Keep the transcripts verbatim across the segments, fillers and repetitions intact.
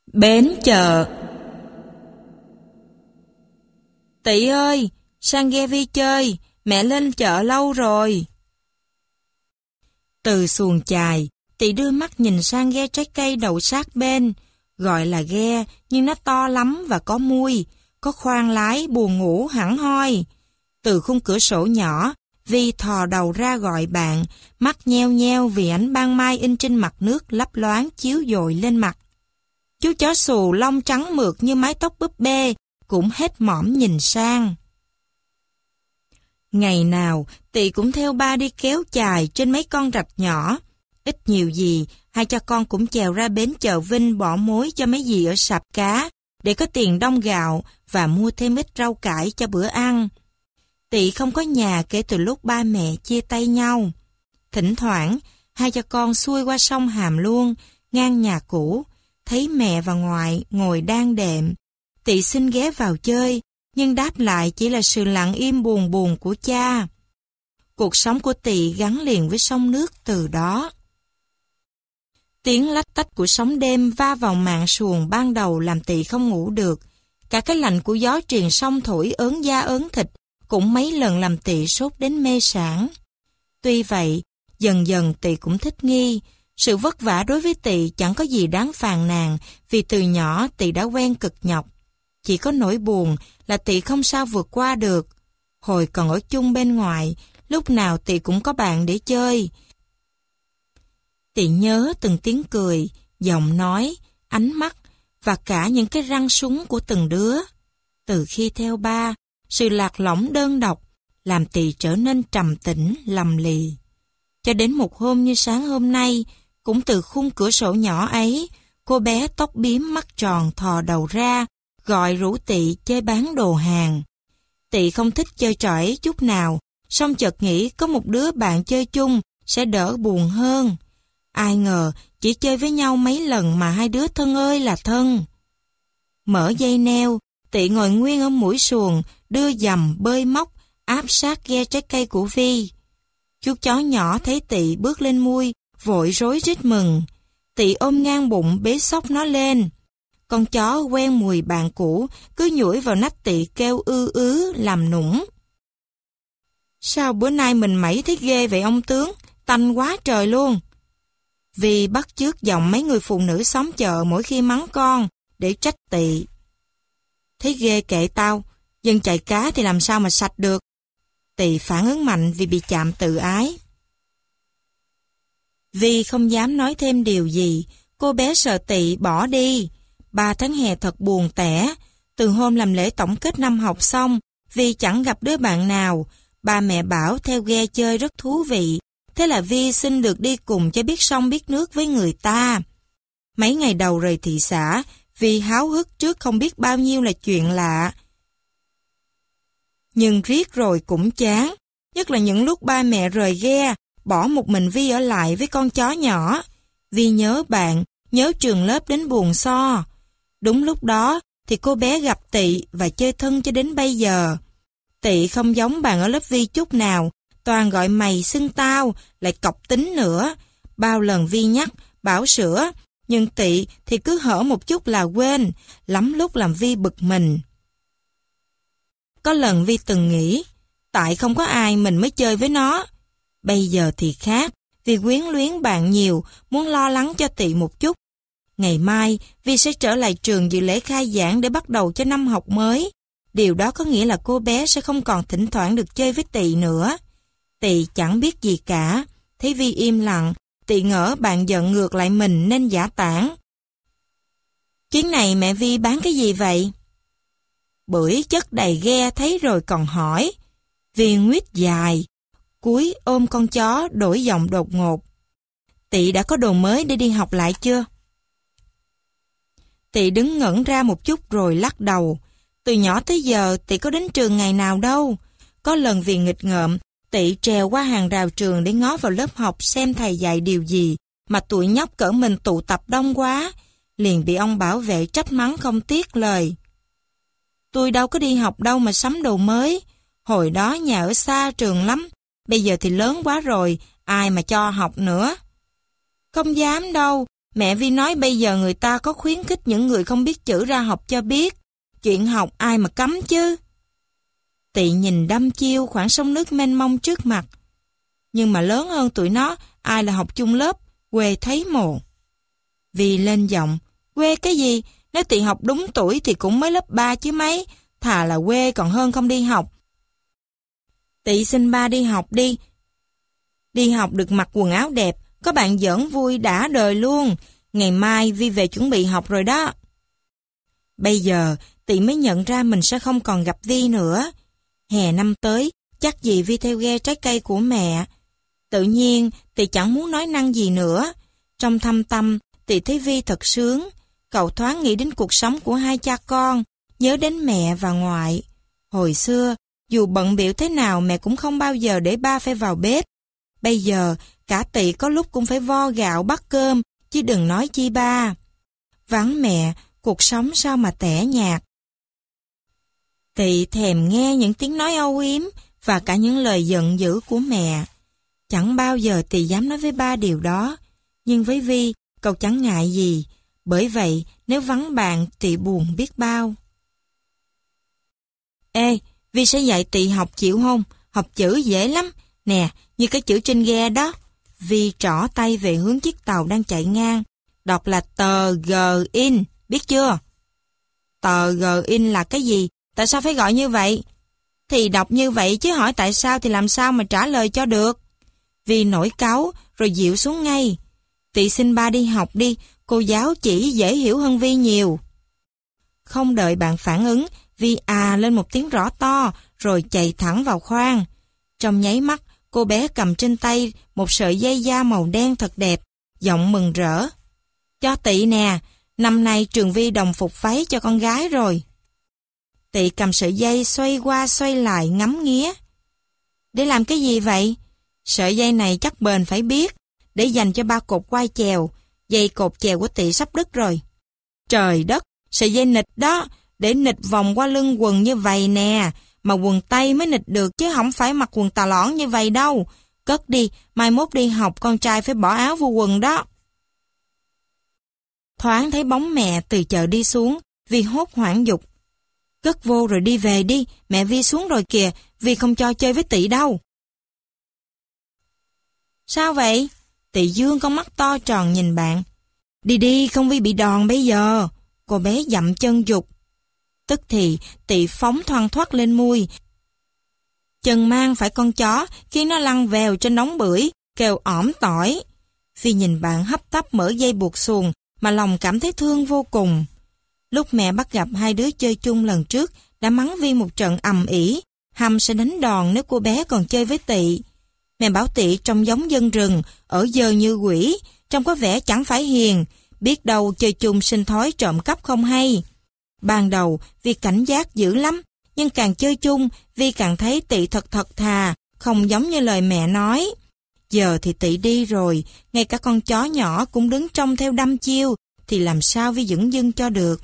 Bến chợ. Tị ơi, sang ghe Vi chơi, mẹ lên chợ lâu rồi. Từ xuồng chài, Tị đưa mắt nhìn sang ghe trái cây đậu sát bên. Gọi là ghe, nhưng nó to lắm và có mui, có khoang lái buồn ngủ hẳn hoi. Từ khung cửa sổ nhỏ, Vi thò đầu ra gọi bạn, mắt nheo nheo vì ánh ban mai in trên mặt nước lấp loáng chiếu dội lên mặt. Chú chó xù lông trắng mượt như mái tóc búp bê, cũng hết mõm nhìn sang. Ngày nào, Tị cũng theo ba đi kéo chài trên mấy con rạch nhỏ. Ít nhiều gì, hai cha con cũng chèo ra bến chợ Vinh bỏ mối cho mấy dì ở sạp cá, để có tiền đong gạo và mua thêm ít rau cải cho bữa ăn. Tị không có nhà kể từ lúc ba mẹ chia tay nhau. Thỉnh thoảng, hai cha con xuôi qua sông Hàm Luông, ngang nhà cũ, thấy mẹ và ngoại ngồi đang đệm. Tị xin ghé vào chơi, nhưng đáp lại chỉ là sự lặng im buồn buồn của cha. Cuộc sống của Tị gắn liền với sông nước từ đó. Tiếng lách tách của sóng đêm va vào mạn xuồng ban đầu làm Tị không ngủ được. Cả cái lạnh của gió triền sông thổi ớn da ớn thịt cũng mấy lần làm Tị sốt đến mê sảng. Tuy vậy, dần dần Tị cũng thích nghi. Sự vất vả đối với Tị chẳng có gì đáng phàn nàn vì từ nhỏ Tị đã quen cực nhọc. Chỉ có nỗi buồn là Tị không sao vượt qua được. Hồi còn ở chung bên ngoài, lúc nào Tị cũng có bạn để chơi. Tị nhớ từng tiếng cười, giọng nói, ánh mắt và cả những cái răng súng của từng đứa. Từ khi theo ba, sự lạc lõng đơn độc làm Tị trở nên trầm tĩnh, lầm lì. Cho đến một hôm như sáng hôm nay, cũng từ khung cửa sổ nhỏ ấy, cô bé tóc bím mắt tròn thò đầu ra, gọi rủ Tị chơi bán đồ hàng. Tị không thích chơi trò ấy chút nào, song chợt nghĩ có một đứa bạn chơi chung sẽ đỡ buồn hơn. Ai ngờ chỉ chơi với nhau mấy lần mà hai đứa thân ơi là thân. Mở dây neo, Tị ngồi nguyên ở mũi xuồng, đưa dầm bơi móc, áp sát ghe trái cây của Vi. Chú chó nhỏ thấy Tị bước lên mui, vội rối rít mừng. Tị ôm ngang bụng bế xốc nó lên. Con chó quen mùi bạn cũ, cứ nhủi vào nách Tị kêu ư ứ làm nũng. Sao bữa nay mình mẩy thấy ghê vậy ông tướng, tanh quá trời luôn. Vi bắt chước giọng mấy người phụ nữ xóm chợ mỗi khi mắng con, để trách Tị. Thấy ghê kệ tao, dân chạy cá thì làm sao mà sạch được. Tị phản ứng mạnh vì bị chạm tự ái. Vi không dám nói thêm điều gì, cô bé sợ Tị bỏ đi. Ba tháng hè thật buồn tẻ. Từ hôm làm lễ tổng kết năm học xong, Vi chẳng gặp đứa bạn nào. Ba mẹ bảo theo ghe chơi rất thú vị. Thế là Vi xin được đi cùng cho biết sông biết nước với người ta. Mấy ngày đầu rời thị xã, Vi háo hức trước không biết bao nhiêu là chuyện lạ. Nhưng riết rồi cũng chán, nhất là những lúc ba mẹ rời ghe, bỏ một mình Vi ở lại với con chó nhỏ. Vi nhớ bạn, nhớ trường lớp đến buồn so. Đúng lúc đó thì cô bé gặp Tị và chơi thân cho đến bây giờ. Tị không giống bạn ở lớp Vi chút nào, toàn gọi mày xưng tao, lại cọc tính nữa. Bao lần Vi nhắc, bảo sửa, nhưng Tị thì cứ hở một chút là quên, lắm lúc làm Vi bực mình. Có lần Vi từng nghĩ, tại không có ai mình mới chơi với nó. Bây giờ thì khác, vì quyến luyến bạn nhiều, muốn lo lắng cho Tị một chút. Ngày mai, Vi sẽ trở lại trường dự lễ khai giảng để bắt đầu cho năm học mới. Điều đó có nghĩa là cô bé sẽ không còn thỉnh thoảng được chơi với Tị nữa. Tị chẳng biết gì cả, thấy Vi im lặng, Tị ngỡ bạn giận ngược lại mình nên giả tản. Chuyến này mẹ Vi bán cái gì vậy? Bưởi chất đầy ghe thấy rồi còn hỏi. Vi nguyết dài, cúi ôm con chó đổi giọng đột ngột. Tị đã có đồ mới để đi học lại chưa? Tị đứng ngẩn ra một chút rồi lắc đầu. Từ nhỏ tới giờ Tị có đến trường ngày nào đâu. Có lần vì nghịch ngợm, Tị trèo qua hàng rào trường để ngó vào lớp học xem thầy dạy điều gì mà tụi nhóc cỡ mình tụ tập đông quá. Liền bị ông bảo vệ trách mắng không tiếc lời. Tôi đâu có đi học đâu mà sắm đồ mới. Hồi đó nhà ở xa trường lắm. Bây giờ thì lớn quá rồi, ai mà cho học nữa. Không dám đâu, Mẹ Vi nói bây giờ người ta có khuyến khích những người không biết chữ ra học cho biết. Chuyện học ai mà cấm chứ. Tị nhìn đăm chiêu khoảng sông nước mênh mông trước mặt. Nhưng mà lớn hơn tụi nó, ai là học chung lớp, quê thấy mồ. Vi lên giọng, quê cái gì? Nếu Tị học đúng tuổi thì cũng mới lớp ba chứ mấy. Thà là quê còn hơn không đi học. Tị xin ba đi học đi. Đi học được mặc quần áo đẹp, có bạn giỡn vui đã đời luôn. Ngày mai Vi về chuẩn bị học rồi đó. Bây giờ Tị mới nhận ra mình sẽ không còn gặp Vi nữa. Hè năm tới, chắc gì Vi theo ghe trái cây của mẹ. Tự nhiên Tị chẳng muốn nói năng gì nữa. Trong thâm tâm, Tị thấy Vi thật sướng. Cậu thoáng nghĩ đến cuộc sống của hai cha con, nhớ đến mẹ và ngoại. Hồi xưa, dù bận bịu thế nào mẹ cũng không bao giờ để ba phải vào bếp. Bây giờ, cả Tị có lúc cũng phải vo gạo bắt cơm, chứ đừng nói chi ba. Vắng mẹ, cuộc sống sao mà tẻ nhạt. Tị thèm nghe những tiếng nói âu yếm và cả những lời giận dữ của mẹ. Chẳng bao giờ Tị dám nói với ba điều đó, nhưng với Vi, cậu chẳng ngại gì. Bởi vậy, nếu vắng bạn, Tị buồn biết bao. Ê, Vi sẽ dạy Tị học chịu không? Học chữ dễ lắm. Nè, như cái chữ trên ghe đó. Vi trỏ tay về hướng chiếc tàu đang chạy ngang. Đọc là tờ G in, biết chưa? Tờ G in là cái gì? Tại sao phải gọi như vậy? Thì đọc như vậy chứ hỏi tại sao thì làm sao mà trả lời cho được. Vi nổi cáu rồi dịu xuống ngay. Tị xin ba đi học đi, cô giáo chỉ dễ hiểu hơn Vi nhiều. Không đợi bạn phản ứng, Vi à lên một tiếng rõ to rồi chạy thẳng vào khoang. Trong nháy mắt, cô bé cầm trên tay một sợi dây da màu đen thật đẹp, giọng mừng rỡ. Cho Tị nè, năm nay trường Vi đồng phục váy cho con gái rồi. Tị cầm sợi dây xoay qua xoay lại ngắm nghía. Để làm cái gì vậy? Sợi dây này chắc bền phải biết, để dành cho ba cột quai chèo. Dây cột chèo của Tị sắp đứt rồi. Trời đất, sợi dây nịt đó, để nịt vòng qua lưng quần như vậy nè, mà quần tây mới nịt được chứ không phải mặc quần tà lõn như vậy đâu. Cất đi, mai mốt đi học con trai phải bỏ áo vô quần đó. Thoáng thấy bóng mẹ từ chợ đi xuống, Vi hốt hoảng dục. Cất vô rồi đi về đi, mẹ Vi xuống rồi kìa, Vi không cho chơi với Tị đâu. Sao vậy? Tị dương con mắt to tròn nhìn bạn. Đi đi, không Vi bị đòn bây giờ. Cô bé dậm chân dục. Tức thì Tị phóng thoăn thoắt lên mui. Chân mang phải con chó khi nó lăn vèo trên đống bưởi, kêu ỏm tỏi. Vi nhìn bạn hấp tấp mở dây buộc xuồng mà lòng cảm thấy thương vô cùng. Lúc mẹ bắt gặp hai đứa chơi chung lần trước đã mắng Vi một trận ầm ĩ, hăm sẽ đánh đòn nếu cô bé còn chơi với Tị. Mẹ bảo Tị trông giống dân rừng, ở dơ như quỷ, trông có vẻ chẳng phải hiền, biết đâu chơi chung sinh thói trộm cắp không hay. Ban đầu Vi cảnh giác dữ lắm, nhưng càng chơi chung Vi càng thấy Tị thật thật thà, không giống như lời mẹ nói. Giờ thì Tị đi rồi, ngay cả con chó nhỏ cũng đứng trông theo đăm chiêu, thì làm sao Vi dửng dưng cho được.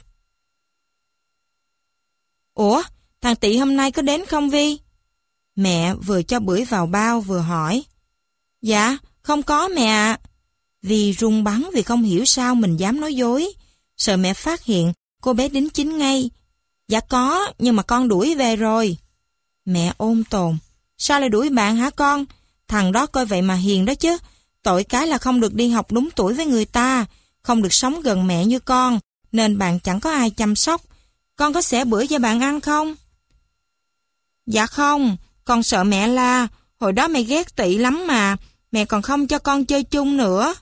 Ủa, thằng Tị hôm nay có đến không Vi? Mẹ vừa cho bưởi vào bao vừa hỏi. Dạ, không có mẹ ạ. Vi run bắn vì không hiểu sao mình dám nói dối. Sợ mẹ phát hiện, cô bé đính chính ngay. Dạ có, nhưng mà con đuổi về rồi. Mẹ ôm tồn. Sao lại đuổi bạn hả con? Thằng đó coi vậy mà hiền đó chứ. Tội cái là không được đi học đúng tuổi với người ta, không được sống gần mẹ như con, nên bạn chẳng có ai chăm sóc. Con có xẻ bữa cho bạn ăn không? Dạ không, con sợ mẹ la. Hồi đó mẹ ghét Tị lắm mà, mẹ còn không cho con chơi chung nữa.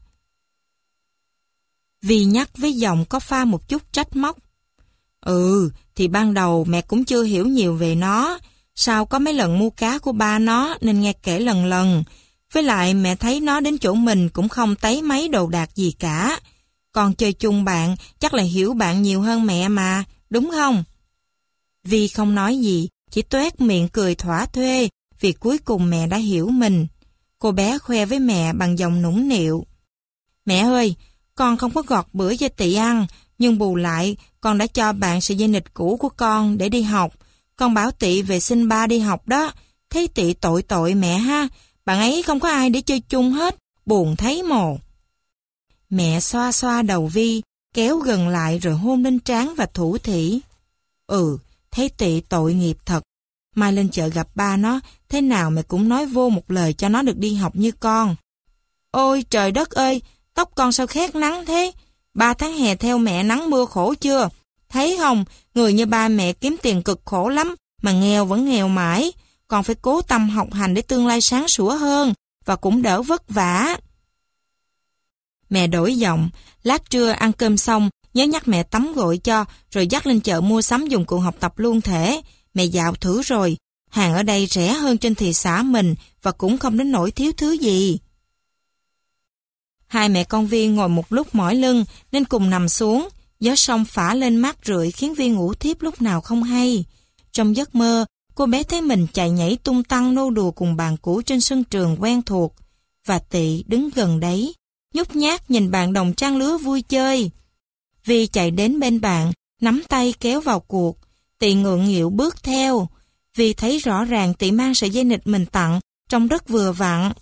Vi nhắc với giọng có pha một chút trách móc. Ừ, thì ban đầu mẹ cũng chưa hiểu nhiều về nó. Sao có mấy lần mua cá của ba nó nên nghe kể lần lần. Với lại mẹ thấy nó đến chỗ mình cũng không thấy mấy đồ đạc gì cả. Con chơi chung bạn chắc là hiểu bạn nhiều hơn mẹ mà, đúng không? Vi không nói gì, chỉ toét miệng cười thỏa thuê vì cuối cùng mẹ đã hiểu mình. Cô bé khoe với mẹ bằng giọng nũng nịu. Mẹ ơi, con không có gọt bữa cho Tị ăn, nhưng bù lại con đã cho bạn sợi dây nịt cũ của con để đi học. Con bảo Tị về xin ba đi học đó. Thấy Tị tội tội mẹ ha, bạn ấy không có ai để chơi chung hết, buồn thấy mồ. Mẹ xoa xoa đầu Vi, kéo gần lại rồi hôn lên trán và thủ thỉ. Ừ, thấy Tị tội nghiệp thật. Mai lên chợ gặp ba nó, thế nào mẹ cũng nói vô một lời cho nó được đi học như con. Ôi trời đất ơi, tóc con sao khét nắng thế? Ba tháng hè theo mẹ nắng mưa khổ chưa? Thấy không, người như ba mẹ kiếm tiền cực khổ lắm, mà nghèo vẫn nghèo mãi. Còn phải cố tâm học hành để tương lai sáng sủa hơn, và cũng đỡ vất vả. Mẹ đổi giọng, lát trưa ăn cơm xong, nhớ nhắc mẹ tắm gội cho, rồi dắt lên chợ mua sắm dụng cụ học tập luôn thể. Mẹ dạo thử rồi, hàng ở đây rẻ hơn trên thị xã mình, và cũng không đến nỗi thiếu thứ gì. Hai mẹ con Vi ngồi một lúc mỏi lưng, nên cùng nằm xuống. Gió sông phả lên mát rượi khiến Vi ngủ thiếp lúc nào không hay. Trong giấc mơ, cô bé thấy mình chạy nhảy tung tăng nô đùa cùng bạn cũ trên sân trường quen thuộc. Và Tị đứng gần đấy, nhút nhát nhìn bạn đồng trang lứa vui chơi. Vi chạy đến bên bạn, nắm tay kéo vào cuộc. Tị ngượng nghịu bước theo. Vi thấy rõ ràng Tị mang sợi dây nịt mình tặng, trông rất vừa vặn.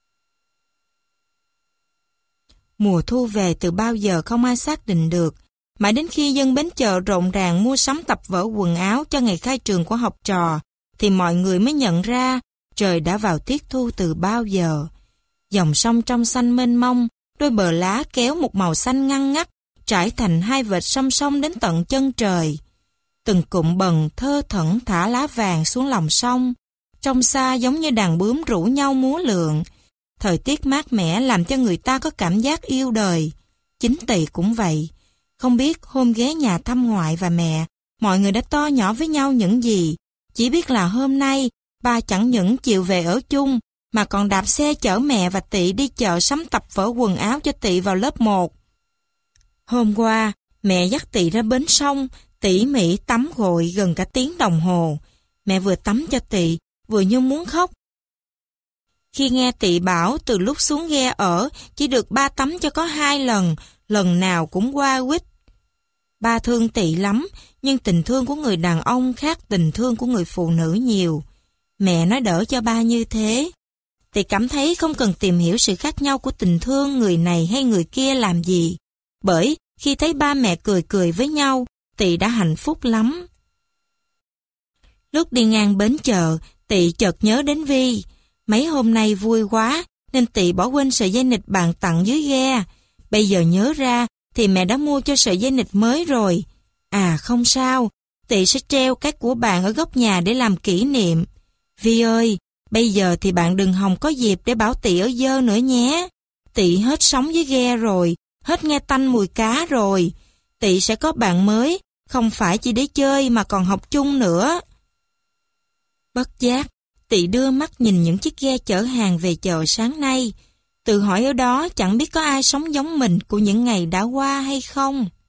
Mùa thu về từ bao giờ không ai xác định được. Mãi đến khi dân bến chợ rộn ràng mua sắm tập vở quần áo cho ngày khai trường của học trò, thì mọi người mới nhận ra trời đã vào tiết thu từ bao giờ. Dòng sông trong xanh mênh mông, đôi bờ lá kéo một màu xanh ngăn ngắt, trải thành hai vệt song song đến tận chân trời. Từng cụm bần thơ thẩn thả lá vàng xuống lòng sông, trong xa giống như đàn bướm rủ nhau múa lượn. Thời tiết mát mẻ làm cho người ta có cảm giác yêu đời. Chính Tị cũng vậy. Không biết hôm ghé nhà thăm ngoại và mẹ, mọi người đã to nhỏ với nhau những gì. Chỉ biết là hôm nay, ba chẳng những chịu về ở chung, mà còn đạp xe chở mẹ và Tị đi chợ sắm tập vở quần áo cho Tị vào lớp một. Hôm qua, mẹ dắt Tị ra bến sông, tỉ mỉ tắm gội gần cả tiếng đồng hồ. Mẹ vừa tắm cho Tị, vừa như muốn khóc. Khi nghe Tị bảo từ lúc xuống ghe ở, chỉ được ba tắm cho có hai lần, lần nào cũng qua quýt. Ba thương Tị lắm, nhưng tình thương của người đàn ông khác tình thương của người phụ nữ nhiều. Mẹ nói đỡ cho ba như thế. Tị cảm thấy không cần tìm hiểu sự khác nhau của tình thương người này hay người kia làm gì. Bởi khi thấy ba mẹ cười cười với nhau, Tị đã hạnh phúc lắm. Lúc đi ngang bến chợ, Tị chợt nhớ đến Vi. Mấy hôm nay vui quá, nên Tị bỏ quên sợi dây nịt bạn tặng dưới ghe. Bây giờ nhớ ra, thì mẹ đã mua cho sợi dây nịt mới rồi. À không sao, Tị sẽ treo cái của bạn ở góc nhà để làm kỷ niệm. Vi ơi, bây giờ thì bạn đừng hòng có dịp để bảo Tị ở dơ nữa nhé. Tị hết sống với ghe rồi, hết nghe tanh mùi cá rồi. Tị sẽ có bạn mới, không phải chỉ để chơi mà còn học chung nữa. Bất giác, Tị đưa mắt nhìn những chiếc ghe chở hàng về chợ sáng nay. Tự hỏi ở đó chẳng biết có ai sống giống mình của những ngày đã qua hay không.